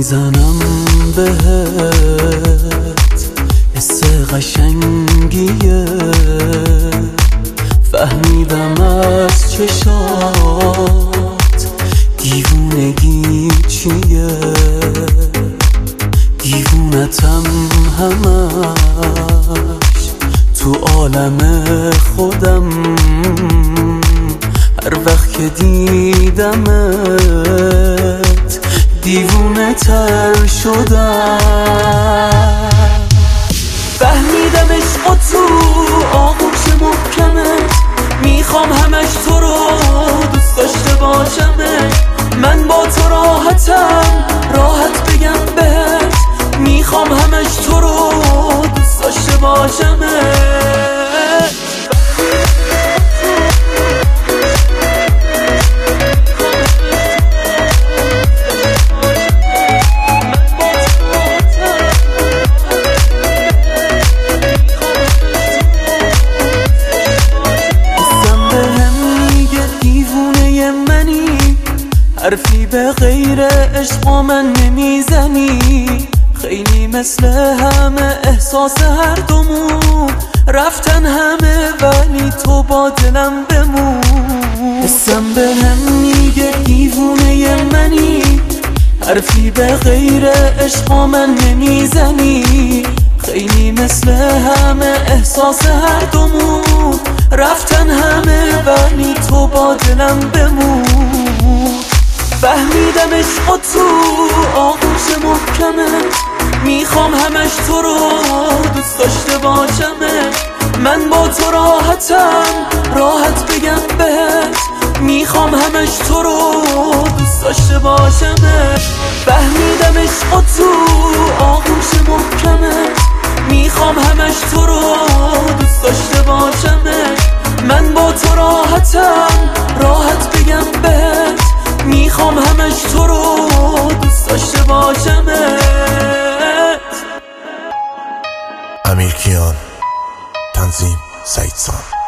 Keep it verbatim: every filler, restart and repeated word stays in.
میزنم بهت حس قشنگیه، فهمیدم از چشات دیوونگی چیه، دیوونتم همش تو عالم خودم، هر وقت که دیدمت دیوونه تر شدم. فهمیدم عشق تو آغوش محکمت، میخوام همش تو رو دوست داشته باشمت. من با تو راحتم، راحت بگم بهت، میخوام همش تو رو دوست داشته باشمت. حرفی به غیر عشق من نمیزنی، خیلی مثل همه احساس هر دومون رفتن همه، ولی تو با دلم بمون. حسم به هم میگه دیوونه منی، حرفی به غیر عشق من نمیزنی، خیلی مثل همه احساس هر دومون رفتن همه، ولی تو با دلم بمون. فهمیدم عشق تو آغوش محکمت، میخوام همش تو رو دوست داشته باشمت. من با تو راحتم، راحت بگم بهت، میخوام همش تو رو دوست داشته باشمت. فهمیدم عشق تو آغوش محکمت، میخوام همش تو رو دوست داشته باشمت. من با تو راحتم، راحت بگم بهت، میخوام همش تو رو دوست داشته باشمت. امیر کیان، تنظیم سعید سام.